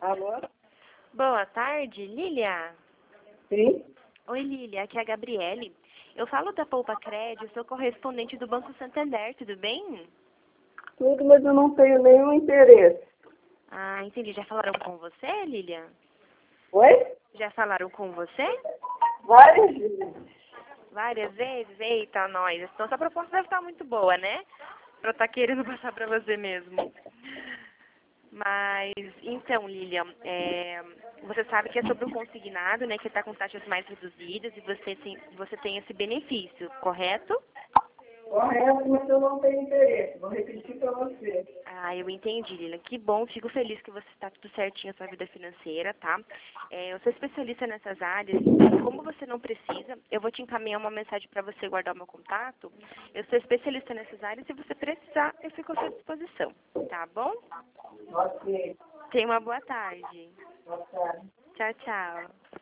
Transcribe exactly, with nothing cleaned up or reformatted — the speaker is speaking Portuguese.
Alô? Boa tarde, Lília. Sim? Oi, Lília, aqui é a Gabriele. Eu falo da Poupa Crédito, sou correspondente do Banco Santander, tudo bem? Tudo, mas eu não tenho nenhum interesse. Ah, entendi. Já falaram com você, Lília? Oi? Já falaram com você? Várias vezes. Várias vezes? Eita, nós. Então, essa proposta deve estar muito boa, né? Pra eu estar querendo passar pra você mesmo. Mas, então, Lilian, é, você sabe que é sobre o consignado, né, que está com taxas mais reduzidas e você tem, você tem esse benefício, correto? Correto, mas eu não tenho interesse. Vou repetir para você. Ah, eu entendi, Lilian. Que bom, fico feliz que você está tudo certinho na sua vida financeira, tá? É, eu sou especialista nessas áreas, então, como você não precisa, eu vou te encaminhar uma mensagem para você guardar o meu contato. Eu sou especialista nessas áreas, se você precisar, eu fico à sua disposição, tá bom? Ok. Tenha uma boa tarde. Boa tarde. Tchau, tchau.